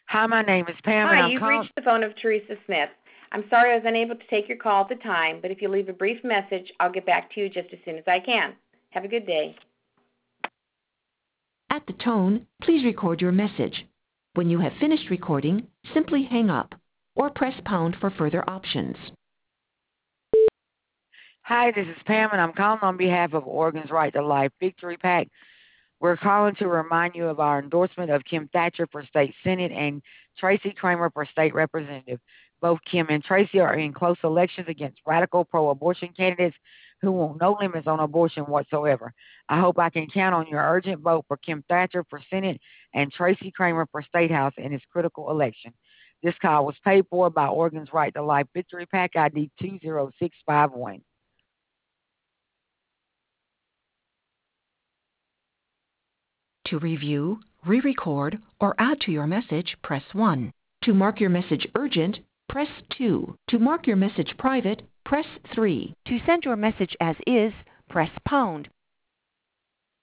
Hi, my name is Pam, and Hi, I'm you've calling. reached the phone of Teresa Smith. I'm sorry I was unable to take your call at the time, but if you leave a brief message, I'll get back to you just as soon as I can. Have a good day. At the tone, please record your message. When you have finished recording, simply hang up or press pound for further options. Hi, this is Pam, and I'm calling on behalf of Oregon's Right to Life Victory PAC. We're calling to remind you of our endorsement of Kim Thatcher for state senate and Tracy Kramer for state representative. Both Kim and Tracy are in close elections against radical pro-abortion candidates who want no limits on abortion whatsoever. I hope I can count on your urgent vote for Kim Thatcher for Senate and Tracy Kramer for State House in this critical election. This call was paid for by Oregon's Right to Life Victory PAC ID 20651. To review, re-record, or add to your message, press 1. To mark your message urgent, press 2. To mark your message private, press 3. To send your message as is, press pound.